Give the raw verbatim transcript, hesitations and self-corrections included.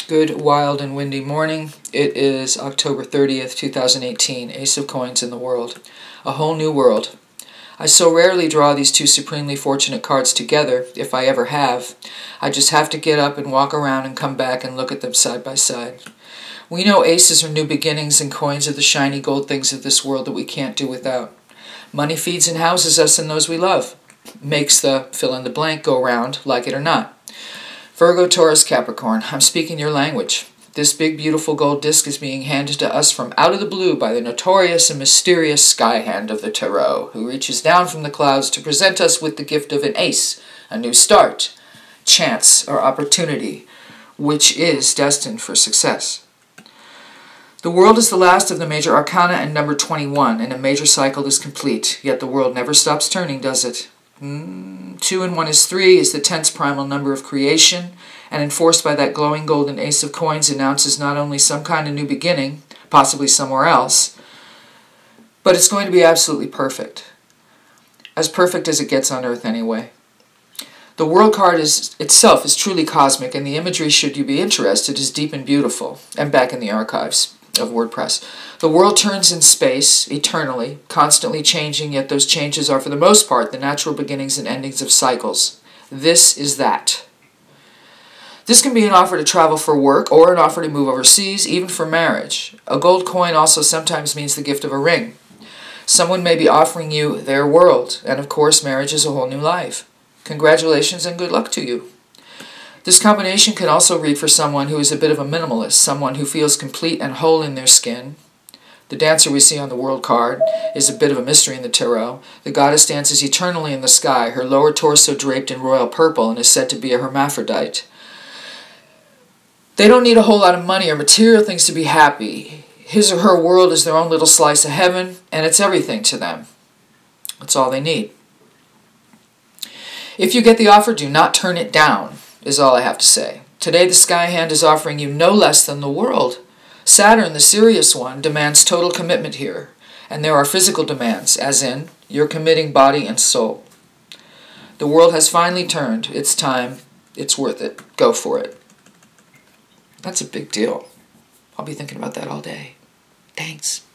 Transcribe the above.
Good, wild, and windy morning. It is October thirtieth, two thousand eighteen. Ace of Coins in the world. A whole new world. I so rarely draw these two supremely fortunate cards together, if I ever have. I just have to get up and walk around and come back and look at them side by side. We know aces are new beginnings and coins are the shiny gold things of this world that we can't do without. Money feeds and houses us and those we love. Makes the fill-in-the-blank go round, like it or not. Virgo, Taurus, Capricorn, I'm speaking your language. This big, beautiful gold disc is being handed to us from out of the blue by the notorious and mysterious sky hand of the tarot, who reaches down from the clouds to present us with the gift of an ace, a new start, chance, or opportunity, which is destined for success. The world is the last of the major arcana and number twenty-one, and a major cycle is complete, yet the world never stops turning, does it? Mm, two and one is three is the tense primal number of creation, and enforced by that glowing golden ace of coins announces not only some kind of new beginning, possibly somewhere else, but it's going to be absolutely perfect. As perfect as it gets on Earth anyway. The world card is itself is truly cosmic, and the imagery, should you be interested, is deep and beautiful, and back in the archives of WordPress. The world turns in space, eternally, constantly changing, yet those changes are for the most part the natural beginnings and endings of cycles. This is that. This can be an offer to travel for work, or an offer to move overseas, even for marriage. A gold coin also sometimes means the gift of a ring. Someone may be offering you their world, and of course marriage is a whole new life. Congratulations and good luck to you. This combination can also read for someone who is a bit of a minimalist, someone who feels complete and whole in their skin. The dancer we see on the world card is a bit of a mystery in the tarot. The goddess dances eternally in the sky, her lower torso draped in royal purple, and is said to be a hermaphrodite. They don't need a whole lot of money or material things to be happy. His or her world is their own little slice of heaven, and it's everything to them. That's all they need. If you get the offer, do not turn it down, is all I have to say. Today the sky hand is offering you no less than the world. Saturn, the serious one, demands total commitment here, and there are physical demands, as in, you're committing body and soul. The world has finally turned. It's time. It's worth it. Go for it. That's a big deal. I'll be thinking about that all day. Thanks.